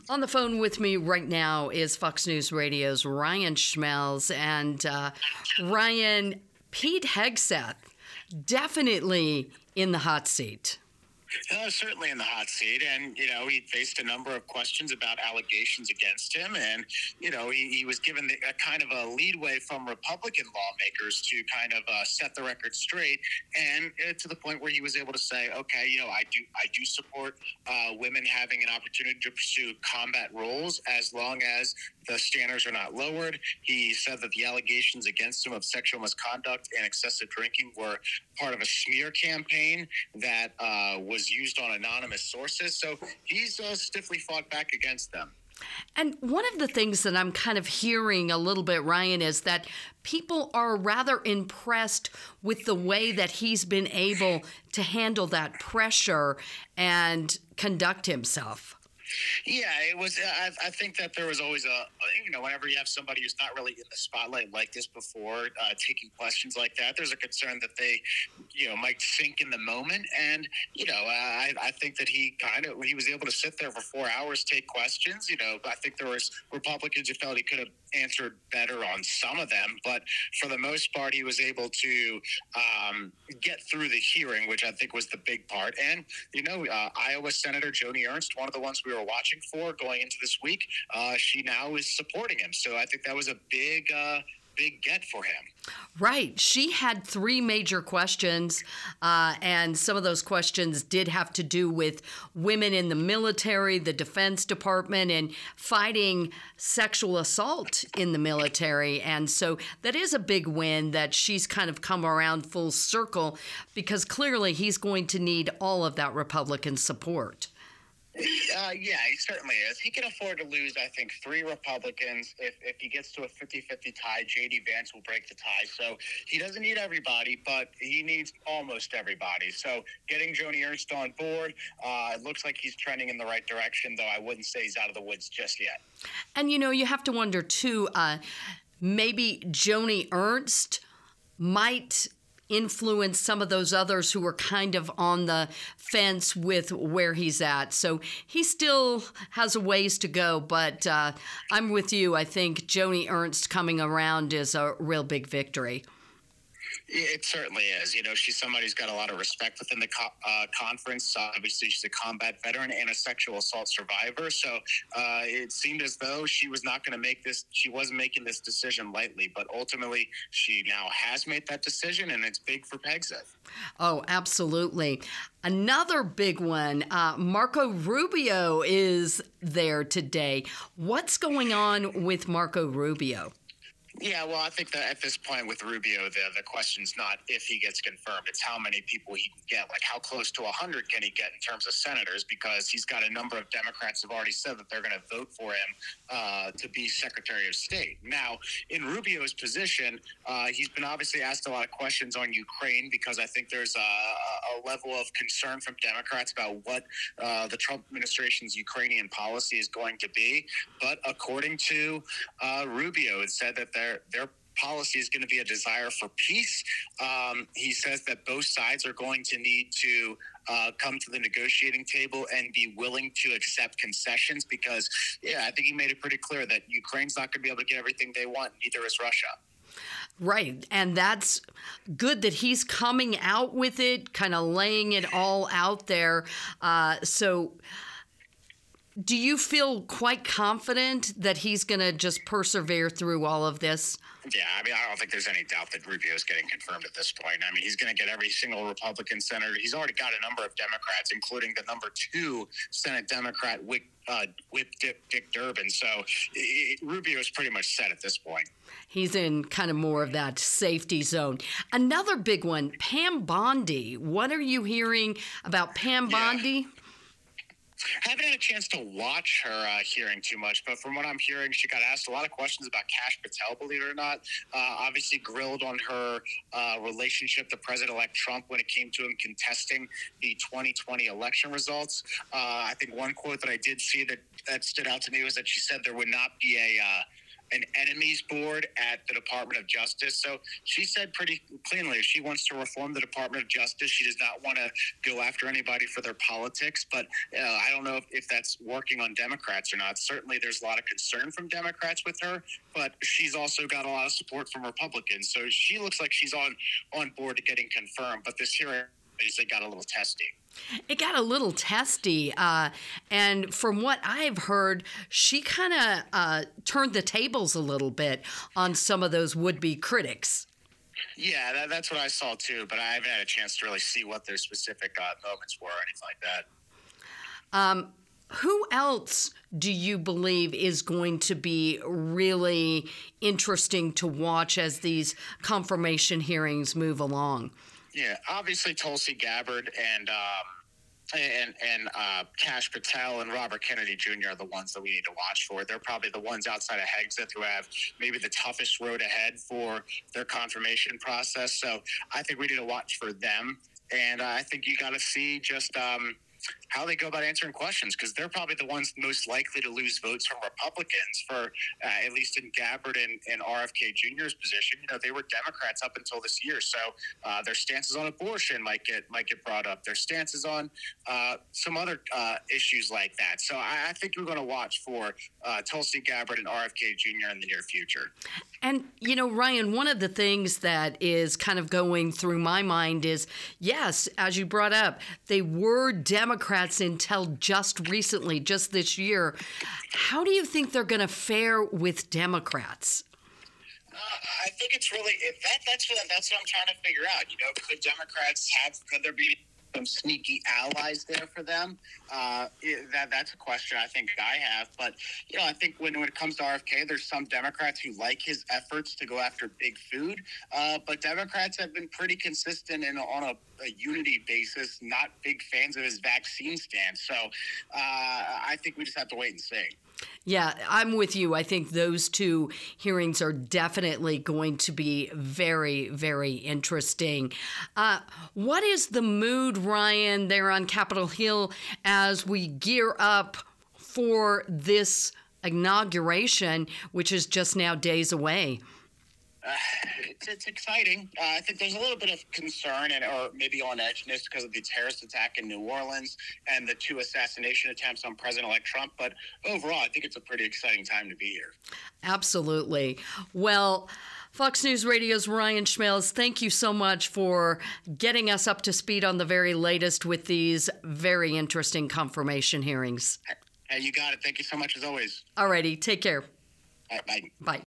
On the phone with me right now is Fox News Radio's Ryan Schmelz. And Ryan, Pete Hegseth, definitely in the hot seat. Certainly in the hot seat. And, he faced a number of questions about allegations against him. And, he was given a kind of a leadway from Republican lawmakers to kind of set the record straight. And to the point where he was able to say, okay, I do support women having an opportunity to pursue combat roles as long as the standards are not lowered. He said that the allegations against him of sexual misconduct and excessive drinking were part of a smear campaign that was used on anonymous sources. So he's stiffly fought back against them. And one of the things that I'm kind of hearing a little bit, Ryan, is that people are rather impressed with the way that he's been able to handle that pressure and conduct himself. Yeah, it was. I think that there was always whenever you have somebody who's not really in the spotlight like this before, taking questions like that, there's a concern that they, might sink in the moment. And, I think that he was able to sit there for 4 hours, take questions. I think there was Republicans who felt he could have answered better on some of them, but for the most part, he was able to get through the hearing, which I think was the big part. And, Iowa Senator Joni Ernst, one of the ones we were watching for going into this week, she now is supporting him. So I think that was a big get for him. Right. She had 3 major questions, and some of those questions did have to do with women in the military, the Defense Department, and fighting sexual assault in the military. And so that is a big win that she's kind of come around full circle, because clearly he's going to need all of that Republican support. Yeah, he certainly is. He can afford to lose, I think, 3 Republicans. If he gets to a 50-50 tie, J.D. Vance will break the tie. So he doesn't need everybody, but he needs almost everybody. So getting Joni Ernst on board, it looks like he's trending in the right direction, though I wouldn't say he's out of the woods just yet. And, you have to wonder, too, maybe Joni Ernst might influence some of those others who are kind of on the fence with where he's at. So he still has a ways to go, but I'm with you. I think Joni Ernst coming around is a real big victory. It certainly is. She's somebody who's got a lot of respect within the conference. Obviously, she's a combat veteran and a sexual assault survivor. So it seemed as though she was not going to make this. She wasn't making this decision lightly, but ultimately she now has made that decision, and it's big for Hegseth. Oh, absolutely. Another big one, Marco Rubio is there today. What's going on with Marco Rubio? Yeah, well, I think that at this point with Rubio, the question's not if he gets confirmed. It's how many people he can get. Like, how close to 100 can he get in terms of senators? Because he's got a number of Democrats who've already said that they're going to vote for him to be Secretary of State. Now, in Rubio's position, he's been obviously asked a lot of questions on Ukraine, because I think there's a level of concern from Democrats about what the Trump administration's Ukrainian policy is going to be. But according to Rubio, it said that their policy is going to be a desire for peace. He says that both sides are going to need to come to the negotiating table and be willing to accept concessions, because, I think he made it pretty clear that Ukraine's not going to be able to get everything they want, neither is Russia. Right. And that's good that he's coming out with it, kind of laying it all out there. So do you feel quite confident that he's going to just persevere through all of this? Yeah, I don't think there's any doubt that Rubio is getting confirmed at this point. He's going to get every single Republican senator. He's already got a number of Democrats, including the number 2 Senate Democrat, Whip Dick Durbin. So Rubio is pretty much set at this point. He's in kind of more of that safety zone. Another big one, Pam Bondi. What are you hearing about Pam Bondi? I haven't had a chance to watch her hearing too much, but from what I'm hearing, she got asked a lot of questions about Kash Patel, believe it or not. Obviously grilled on her relationship to President-elect Trump when it came to him contesting the 2020 election results. I think one quote that I did see that stood out to me was that she said there would not be an enemies board at the Department of Justice. So she said pretty cleanly she wants to reform the Department of Justice. She does not want to go after anybody for their politics, but I don't know if that's working on Democrats or not. Certainly there's a lot of concern from Democrats with her, but she's also got a lot of support from Republicans. So she looks like she's on board to getting confirmed, but this hearing, they got a little testy. It got a little testy, and from what I've heard, she kind of turned the tables a little bit on some of those would-be critics. Yeah, that's what I saw too, but I haven't had a chance to really see what their specific moments were or anything like that. Who else do you believe is going to be really interesting to watch as these confirmation hearings move along? Yeah, obviously Tulsi Gabbard and Kash Patel and Robert Kennedy Jr. are the ones that we need to watch for. They're probably the ones outside of Hegseth who have maybe the toughest road ahead for their confirmation process. So I think we need to watch for them. And I think you got to see just how they go about answering questions, because they're probably the ones most likely to lose votes from Republicans for at least in Gabbard and RFK Jr.'s position. They were Democrats up until this year, so their stances on abortion might get brought up. Their stances on some other issues like that. So I think we're going to watch for Tulsi Gabbard and RFK Jr. in the near future. And, Ryan, one of the things that is kind of going through my mind is, yes, as you brought up, they were Democrats until just recently, just this year. How do you think they're going to fare with Democrats? I think it's really that's what I'm trying to figure out. Could Democrats could there be some sneaky allies there for them? That's a question I think I have. But I think when it comes to RFK, there's some Democrats who like his efforts to go after big food. But Democrats have been pretty consistent on a unity basis, not big fans of his vaccine stance. So I think we just have to wait and see. Yeah, I'm with you. I think those two hearings are definitely going to be very, very interesting. What is the mood, Ryan, there on Capitol Hill as we gear up for this inauguration, which is just now days away? It's exciting. I think there's a little bit of concern or maybe on edginess because of the terrorist attack in New Orleans and the 2 assassination attempts on President-elect Trump. But overall, I think it's a pretty exciting time to be here. Absolutely. Well, Fox News Radio's Ryan Schmelz, thank you so much for getting us up to speed on the very latest with these very interesting confirmation hearings. Hey, you got it. Thank you so much as always. All righty. Take care. All right, bye. Bye.